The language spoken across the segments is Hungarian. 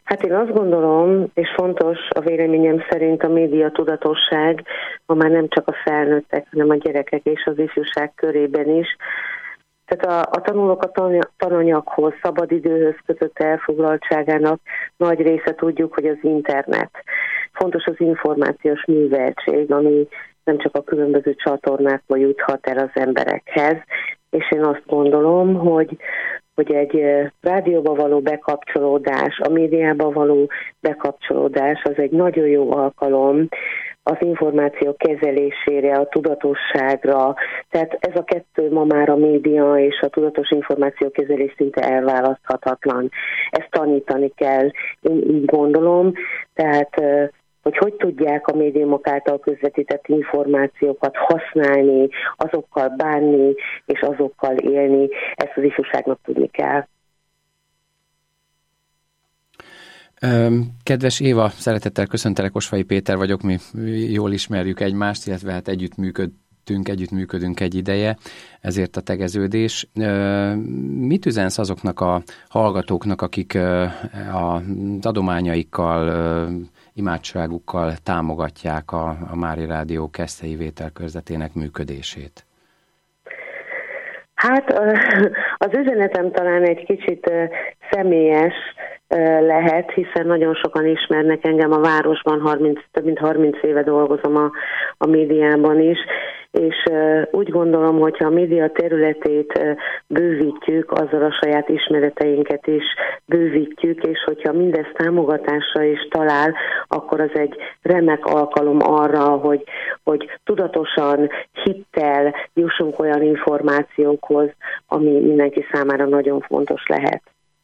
Hát én azt gondolom, és fontos a véleményem szerint a média tudatosság, ma már nem csak a felnőttek, hanem a gyerekek és az ifjúság körében is. Tehát a tanulók a tananyaghoz, szabadidőhöz kötött elfoglaltságának nagy része tudjuk, hogy az internet. Fontos az információs műveltség, ami nem csak a különböző csatornákból juthat el az emberekhez, és én azt gondolom, hogy egy rádióba való bekapcsolódás, a médiába való bekapcsolódás az egy nagyon jó alkalom az információ kezelésére, a tudatosságra. Tehát ez a kettő ma már a média és a tudatos információkezelés szinte elválaszthatatlan. Ezt tanítani kell, én így gondolom. Tehát hogy tudják a médiumok által közvetített információkat használni, azokkal bánni és azokkal élni, ezt az ifjúságnak tudni kell. Kedves Éva, szeretettel köszöntelek, Osvai Péter vagyok, mi jól ismerjük egymást, illetve hát együttműködünk egy ideje, ezért a tegeződés. Mit üzensz azoknak a hallgatóknak, akik az adományaikkal, imádságukkal támogatják a Mári Rádió Keszthelyi Vételkörzetének működését? Hát az üzenetem talán egy kicsit személyes lehet, hiszen nagyon sokan ismernek engem a városban, több mint 30 éve dolgozom a médiában is, és úgy gondolom, hogyha a média területét bővítjük, azzal a saját ismereteinket is bővítjük, és hogyha mindez támogatásra is talál, akkor az egy remek alkalom arra, hogy tudatosan, hittel jussunk olyan információkhoz, ami mindenki számára nagyon fontos lehet.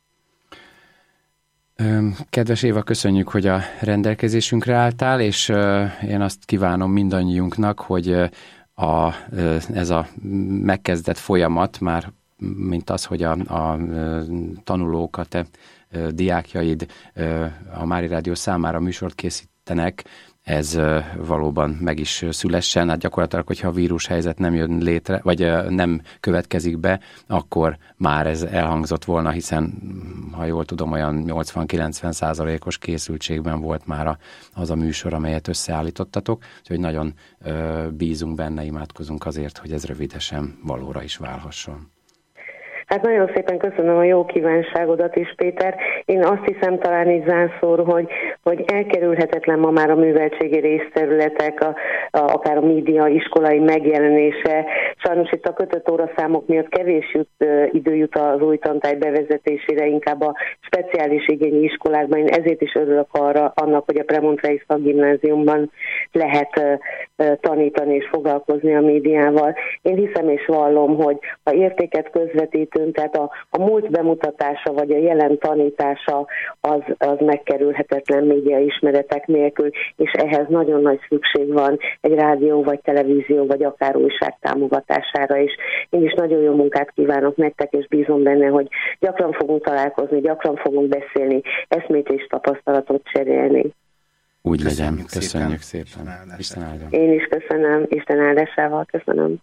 Kedves Éva, köszönjük, hogy a rendelkezésünkre álltál, és én azt kívánom mindannyiunknak, hogy ez a megkezdett folyamat már, mint az, hogy a tanulók, a te diákjaid a Mári Rádió számára műsort készítenek, ez valóban meg is szülessen. Hát gyakorlatilag, hogyha a vírushelyzet nem jön létre, vagy nem következik be, akkor már ez elhangzott volna, hiszen, ha jól tudom, olyan 80-90%-os készültségben volt már az a műsor, amelyet összeállítottatok, úgyhogy nagyon bízunk benne, imádkozunk azért, hogy ez rövidesen valóra is válhasson. Hát nagyon szépen köszönöm a jó kívánságodat is, Péter. Én azt hiszem talán így zászlór, hogy elkerülhetetlen ma már a műveltségi részterületek, akár a média iskolai megjelenése. Sajnos itt a kötött óraszámok miatt kevés idő jut az új tantárgy bevezetésére, inkább a speciális igényű iskolákban. Én ezért is örülök annak, hogy a Premontrei Szakgimnáziumban lehet tanítani és foglalkozni a médiával. Én hiszem és vallom, hogy ha értéket közvetítünk, tehát a múlt bemutatása vagy a jelen tanítása az megkerülhetetlen média ismeretek nélkül, és ehhez nagyon nagy szükség van egy rádió vagy televízió vagy akár újság támogatására is. Én is nagyon jó munkát kívánok nektek, és bízom benne, hogy gyakran fogunk találkozni, gyakran fogunk beszélni, eszmét és tapasztalatot cserélni. Úgy legyen, köszönjük szépen. Isten áldjon. Én is köszönöm, Isten áldásával köszönöm.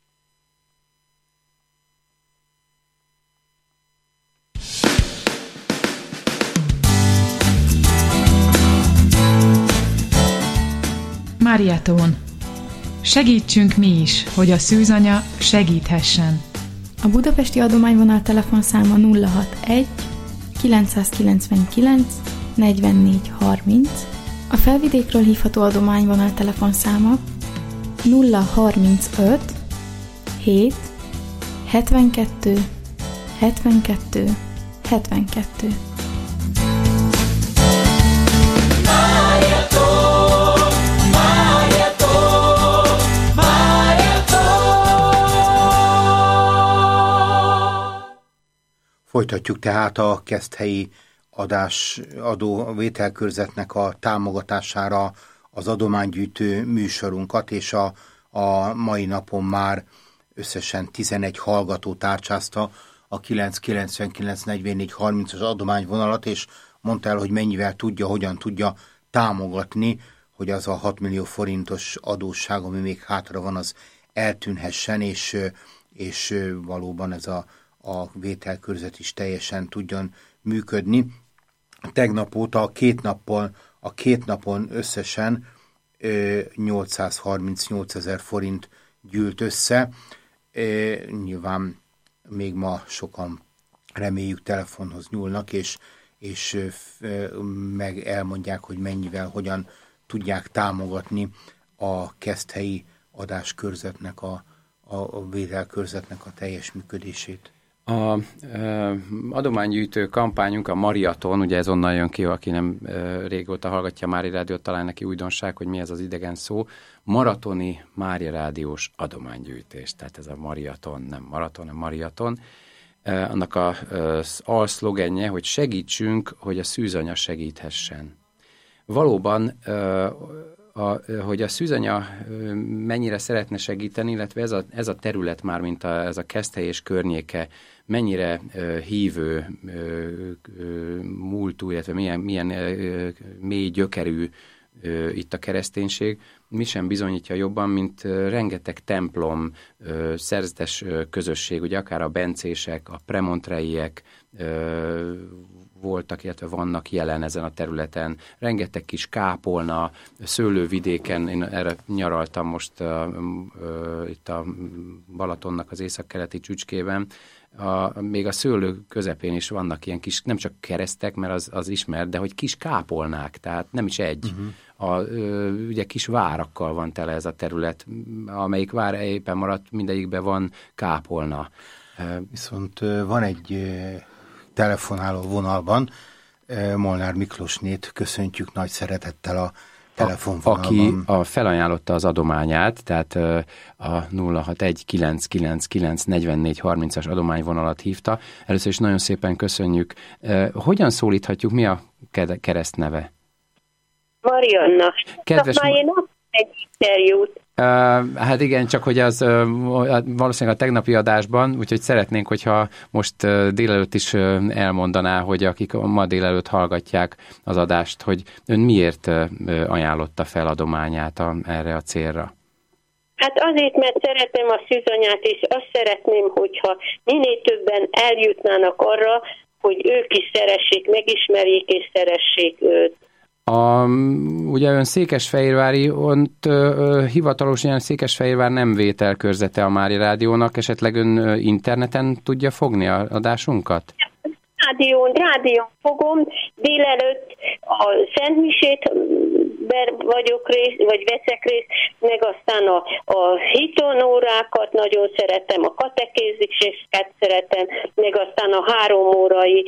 Mariatón. Segítsünk mi is, hogy a szűzanya segíthessen. A budapesti adományvonal telefonszáma 061 999 44 30. A felvidékről hívható adományvonal telefonszáma 035 7 72 72 72. Folytatjuk tehát a Keszthelyi vételkörzetnek a támogatására az adománygyűjtő műsorunkat, és a mai napon már összesen 11 hallgató tárcsázta a 999 44 30-as adományvonalat, és mondta el, hogy mennyivel tudja, hogyan tudja támogatni, hogy az a 6 millió forintos adósság, ami még hátra van, az eltűnhessen, és valóban ez a vételkörzet is teljesen tudjon működni. tegnap óta a két napon összesen 838 000 forint gyűlt össze. Nyilván még ma sokan reméljük telefonhoz nyúlnak, és meg elmondják, hogy mennyivel, hogyan tudják támogatni a keszthelyi adáskörzetnek, a vételkörzetnek a teljes működését. A adománygyűjtő kampányunk, a Mariaton, ugye ez onnan jön ki, aki nem régóta hallgatja a Mári Rádiót, talán neki újdonság, hogy mi ez az idegen szó. Maratoni Mári Rádiós adománygyűjtés. Tehát ez a Mariaton, nem maraton, hanem Mariaton. Annak az alszlogenje, hogy segítsünk, hogy a szűzanya segíthessen. Valóban, hogy a szűzanya mennyire szeretne segíteni, illetve ez a terület már, mint ez a Keszthely és környéke, mennyire hívő múltú, illetve milyen mély gyökerű itt a kereszténység, mi sem bizonyítja jobban, mint rengeteg templom, szerzetes közösség, ugye akár a bencések, a premontreiek voltak, illetve vannak jelen ezen a területen. Rengeteg kis kápolna, szőlővidéken, én erre nyaraltam most itt a Balatonnak az északkeleti csücskében, még a szőlő közepén is vannak ilyen kis, nem csak keresztek, mert az ismert, de hogy kis kápolnák, tehát nem is egy. Ugye kis várakkal van tele ez a terület, amelyik vár éppen maradt, mindegyikben van kápolna. Viszont van egy telefonáló vonalban, Molnár Miklósnét köszöntjük nagy szeretettel a telefonvonalban. Aki felajánlotta az adományát, tehát a 061-999-44-30-as adományvonalat hívta. Először is nagyon szépen köszönjük. Hogyan szólíthatjuk, mi a keresztneve? Marianna. Kedves... Már én adtam egy interjút. Hát igen, csak hogy az valószínűleg a tegnapi adásban, úgyhogy szeretnénk, hogyha most délelőtt is elmondaná, hogy akik ma délelőtt hallgatják az adást, hogy ön miért ajánlotta fel adományát erre a célra? Hát azért, mert szeretem a szűzanyát, és azt szeretném, hogyha minél többen eljutnának arra, hogy ők is szeressék, megismerjék és szeressék őt. Ugye ön székesfehérvári, ott hivatalos ilyen Székesfehérvár nem vételkörzete a Mári Rádiónak, esetleg ön interneten tudja fogni a adásunkat? Rádión fogom, délelőtt a Szentmisét vagyok vagy veszek részt, meg aztán a hitonórákat nagyon szeretem, a katekéziseket szeretem, meg aztán a 3 órai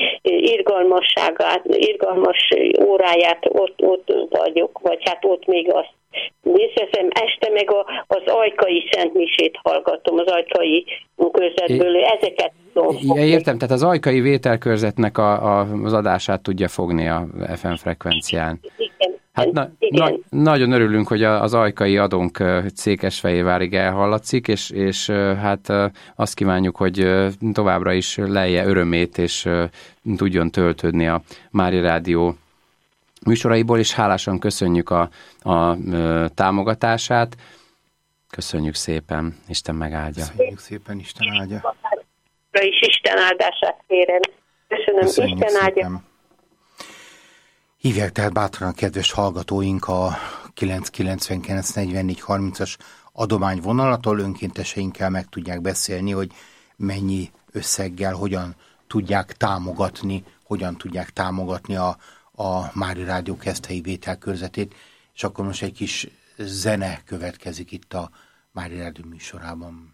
irgalmas óráját ott vagyok, vagy hát ott még azt nézem, este meg az ajkai szentmisét hallgatom, az ajkai körzetből, ezeket tudom fogni. Értem, tehát az ajkai vételkörzetnek az adását tudja fogni a FM frekvencián. Igen. Hát nagyon örülünk, hogy az ajkai adónk Székesfehérvárig elhallatszik, és hát azt kívánjuk, hogy továbbra is lelje örömét, és tudjon töltődni a Mári Rádió műsoraiból, és hálásan köszönjük a támogatását. Köszönjük szépen, Isten megáldja. Köszönjük szépen, Isten áldja. És Isten áldását kérem. Köszönöm, Isten áldja. Hívják tehát bátran a kedves hallgatóink a 999-44-30-as adományvonalatól, önkénteseinkkel meg tudják beszélni, hogy mennyi összeggel, hogyan tudják támogatni a Mári Rádió Keszthelyi vételkörzetét, és akkor most egy kis zene következik itt a Mári Rádió műsorában.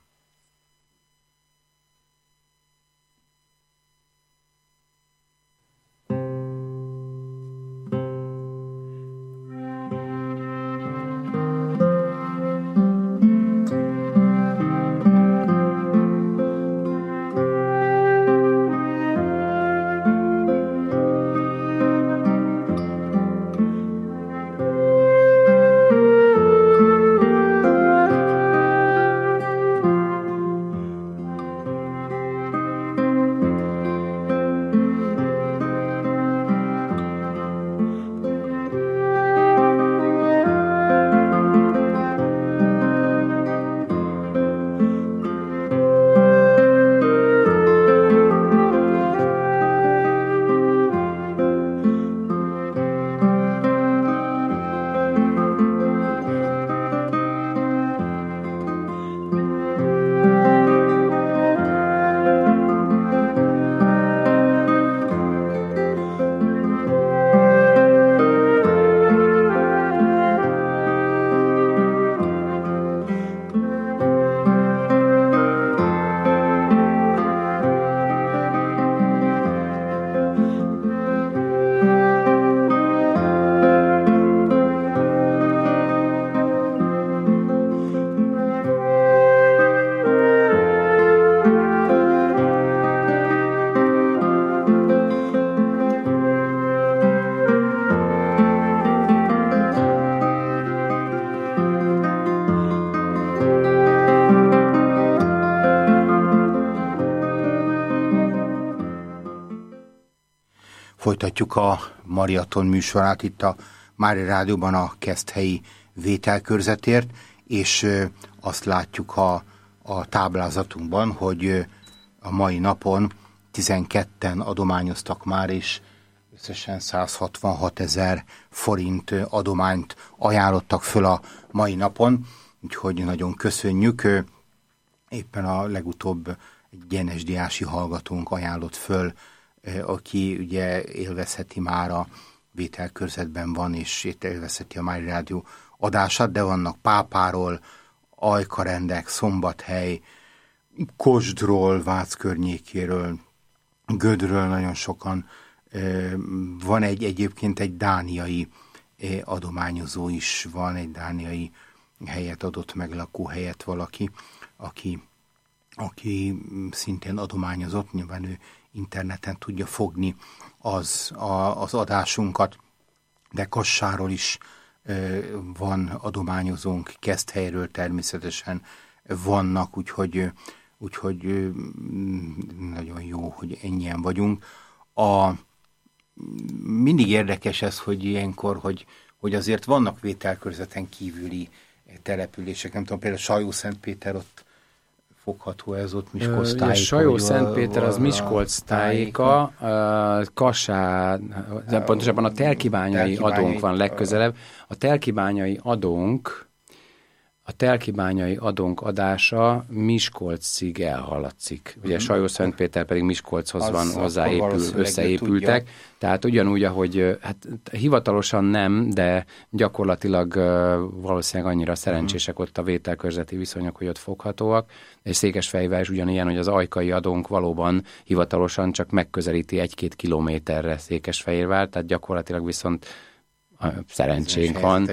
Folytatjuk a Mariaton műsorát itt a Mária Rádióban a Keszthelyi vételkörzetért, és azt látjuk a táblázatunkban, hogy a mai napon 12-en adományoztak már, és összesen 166 000 forint adományt ajánlottak föl a mai napon, úgyhogy nagyon köszönjük. Éppen a legutóbb egy NSDA-si hallgatónk ajánlott föl, aki ugye élvezheti már a vételkörzetben van, és élvezheti a Mária Rádió adását, de vannak Pápáról, Ajkarendek, Szombathely, Kosdról, Vác környékéről, Gödről nagyon sokan. Van egyébként egy dániai adományozó is, van egy dániai helyet adott meg, lakóhelyet valaki, aki szintén adományozott, nyilván ő interneten tudja fogni az adásunkat, de Kassáról is van adományozónk, Keszthelyről természetesen vannak, úgyhogy nagyon jó, hogy ennyien vagyunk. Mindig érdekes ez, hogy ilyenkor, hogy azért vannak vételkörzeten kívüli települések, nem tudom, például Sajó-Szentpéter, ott fogható ez ott Miskolc tájéka. Sajó-Szentpéter az Miskolc tájéka, Kassá, pontosabban a Telkibányai adónk van legközelebb. A Telkibányai adónk adása Miskolcig elhaladszik. Ugye Sajó-Szentpéter pedig Miskolchoz van összeépültek. Tehát ugyanúgy, ahogy hát hivatalosan nem, de gyakorlatilag valószínűleg annyira szerencsések ott a vételkörzeti viszonyok, hogy ott foghatóak. És Székesfehérvár is ugyanilyen, hogy az ajkai adónk valóban hivatalosan csak megközelíti 1-2 kilométerre Székesfehérvár, tehát gyakorlatilag viszont szerencsénk van.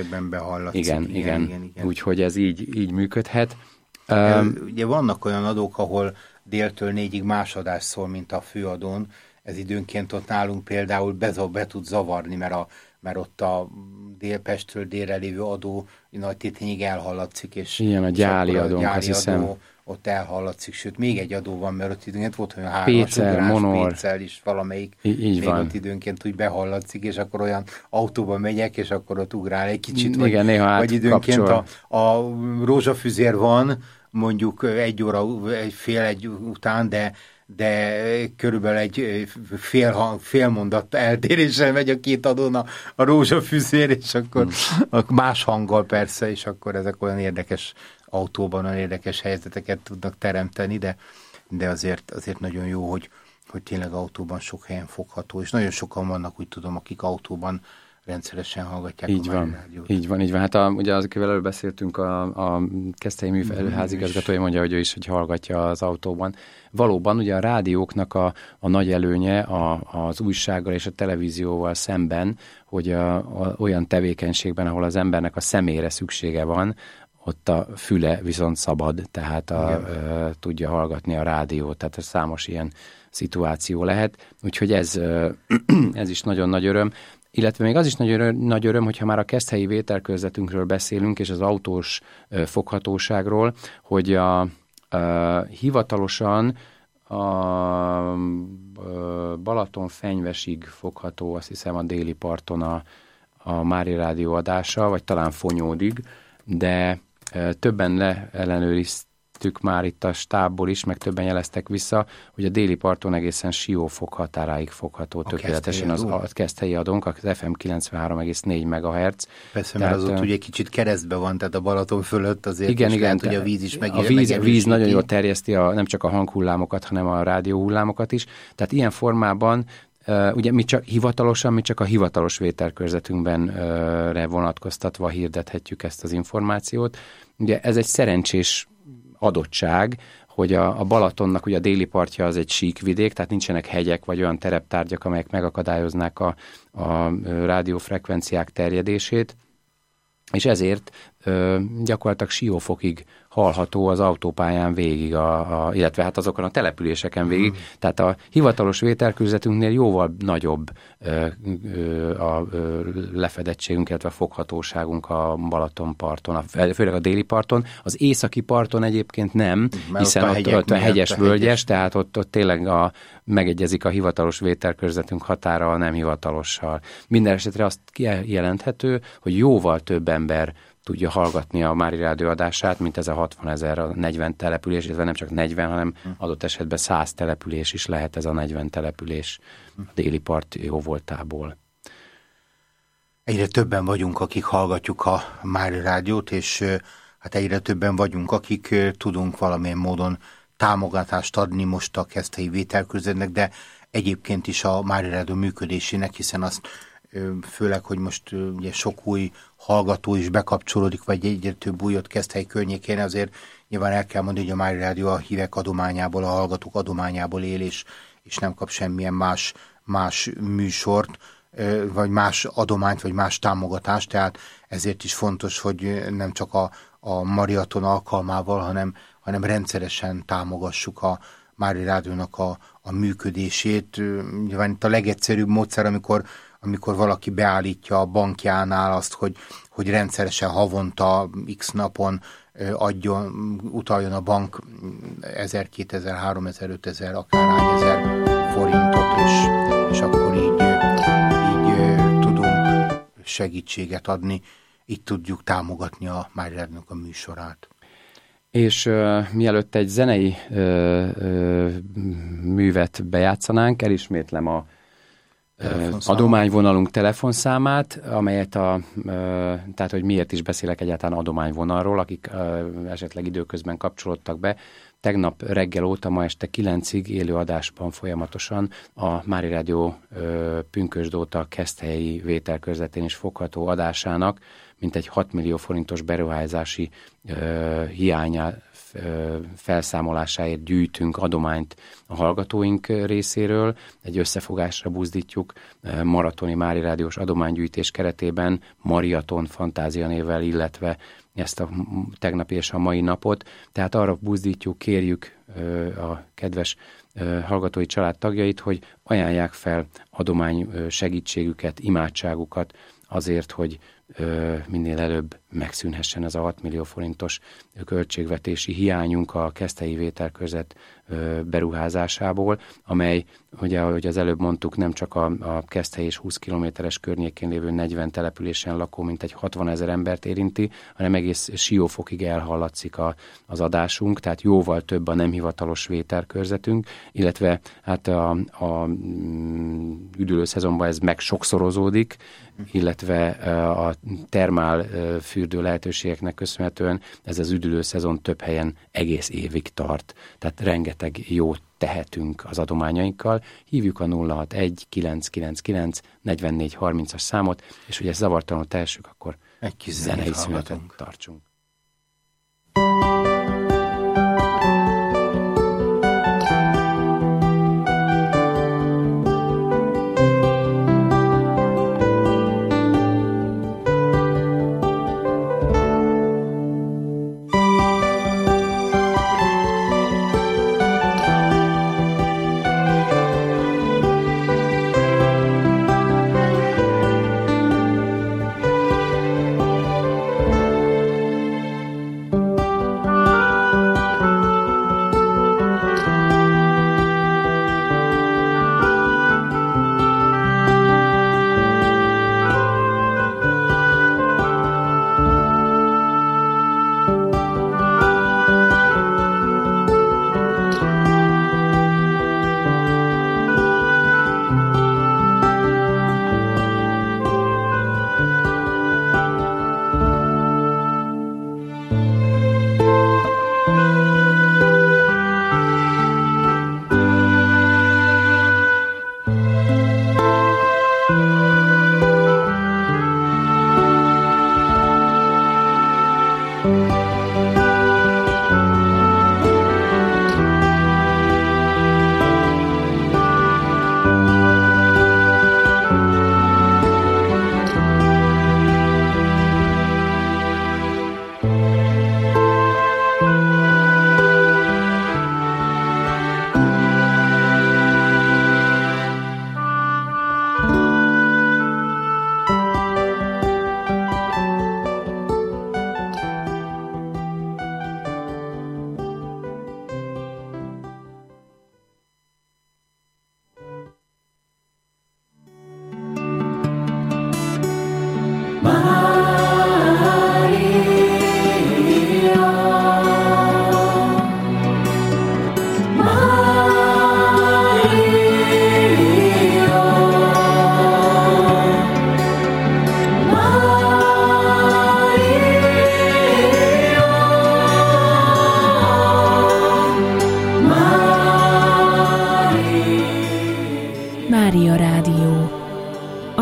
Igen. Úgyhogy ez így működhet. Ugye vannak olyan adók, ahol déltől 4-ig más adás szól, mint a főadón. Ez időnként ott nálunk például be tud zavarni, mert ott a Délpestről délre lévő adó Nagy-Tétényig elhallatszik. És ilyen a gyáli adónk, azt hiszem. Ott elhallatszik, sőt, még egy adó van, mert ott időnként volt olyan Pécel, Monor. Pécel is valamelyik, így még ott időnként úgy behallatszik, és akkor olyan autóban megyek, és akkor ott ugrál egy kicsit, igen, néha vagy időnként a rózsafüzér van, mondjuk 1 óra, fél egy után, de körülbelül egy fél mondat eltéréssel megy a két adón a rózsafüzér, és akkor más hanggal persze, és akkor ezek olyan érdekes autóban olyan érdekes helyzeteket tudnak teremteni, de azért nagyon jó, hogy tényleg autóban sok helyen fogható, és nagyon sokan vannak, úgy tudom, akik autóban rendszeresen hallgatják így a van, rádiót. Így van. Hát ugye az, akivel előbb beszéltünk, a Keszthelyi műházigazgatója mondja, hogy ő is, hogy hallgatja az autóban. Valóban ugye a rádióknak a nagy előnye az újsággal és a televízióval szemben, hogy olyan tevékenységben, ahol az embernek a személyre szüksége van, ott a füle viszont szabad, tehát tudja hallgatni a rádiót, tehát számos ilyen szituáció lehet. Úgyhogy ez is nagyon nagy öröm. Illetve még az is nagy öröm, hogyha már a keszthelyi vételkörzetünkről beszélünk, és az autós foghatóságról, hogy hivatalosan a Balaton-Fenyvesig fogható, azt hiszem a déli parton a Mária Rádió adása, vagy talán Fonyódig, de többen leellenőriztük már itt a stábból is, meg többen jeleztek vissza, hogy a déli parton egészen Siófok határáig fogható tökéletesen az keszthelyi adónk, az FM 93,4 MHz. Persze, mert az ott ugye kicsit keresztbe van, tehát a Balaton fölött azért igen, lehet, hogy a víz is A víz nagyon jól terjeszti nem csak a hanghullámokat, hanem a rádióhullámokat is. Tehát ilyen formában ugye mi csak a hivatalos vételkörzetünkben vonatkoztatva hirdethetjük ezt az információt. Ugye ez egy szerencsés adottság, hogy a Balatonnak ugye a déli partja az egy síkvidék, tehát nincsenek hegyek vagy olyan tereptárgyak, amelyek megakadályoznák a rádiófrekvenciák terjedését, és ezért gyakorlatilag Siófokig hallható az autópályán végig, illetve hát azokon a településeken végig. Tehát a hivatalos vételkörzetünknél jóval nagyobb a lefedettségünk, illetve a foghatóságunk a Balatonparton, főleg a déli parton. Az északi parton egyébként nem, hiszen ott hegyes, völgyes, tehát ott tényleg megegyezik a hivatalos vételkörzetünk határa a nem hivatalossal. Minden esetre azt jelenthető, hogy jóval több ember tudja hallgatni a Mári Rádió adását, mint ez a 60 000, a 40 település, illetve nem csak 40, hanem adott esetben 100 település is lehet ez a 40 település a déli part jóvoltából. Egyre többen vagyunk, akik hallgatjuk a Mári Rádiót, és hát egyre többen vagyunk, akik tudunk valamilyen módon támogatást adni most a Keszthelyi vételkörzetnek, de egyébként is a Mári Rádió működésének, hiszen azt főleg, hogy most ugye sok új hallgató is bekapcsolódik, vagy egyre több újat Keszthely környékén, azért nyilván el kell mondani, hogy a Mári Rádió a hívek adományából, a hallgatók adományából él, és nem kap semmilyen más műsort, vagy más adományt, vagy más támogatást, tehát ezért is fontos, hogy nem csak a maraton alkalmával, hanem rendszeresen támogassuk a Mári Rádiónak a működését. Nyilván itt a legegyszerűbb módszer, amikor valaki beállítja a bankjánál azt, hogy rendszeresen havonta x napon utaljon a bank 1000, 2000, 3000, 5000, akár 1000 forintot, és akkor így tudunk segítséget adni, így tudjuk támogatni a Mári Rádiónak a műsorát. És mielőtt egy zenei művet bejátszanánk, elismétlem a adományvonalunk telefonszámát, amelyet tehát, hogy miért is beszélek egyáltalán adományvonalról, akik esetleg időközben kapcsolódtak be. Tegnap reggel óta, ma este 9-ig élő adásban folyamatosan a Mári Rádió pünkösdóta Keszthelyi vételkörzetén is fogható adásának mintegy 6 millió forintos beruházási hiánya felszámolásáért gyűjtünk adományt a hallgatóink részéről. Egy összefogásra buzdítjuk maratoni Mári Rádiós adománygyűjtés keretében Mariaton Fantázia névvel, illetve ezt a tegnapi és a mai napot. Tehát arra buzdítjuk, kérjük a kedves hallgatói család tagjait, hogy ajánlják fel adomány segítségüket, imádságukat azért, hogy minél előbb megszűnhessen ez a 6 millió forintos költségvetési hiányunk a Keszthelyi vételkörzet beruházásából, amely, ugye, ahogy az előbb mondtuk, nem csak a Keszthely és 20 kilométeres környékén lévő 40 településen lakó mintegy 60 000 embert érinti, hanem egész Siófokig elhallatszik az adásunk, tehát jóval több a nem hivatalos vételkörzetünk, illetve hát a üdülőszezonban ez meg sokszorozódik, illetve a termál fürdő lehetőségeknek köszönhetően ez az üdülőszezon több helyen egész évig tart. Tehát rengeteg jót tehetünk az adományainkkal. Hívjuk a 061 999 44 30-as számot, és hogy ezt zavartalanul tehessük, akkor egy kis zenei szünetet tartsunk.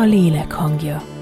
lélek hangja.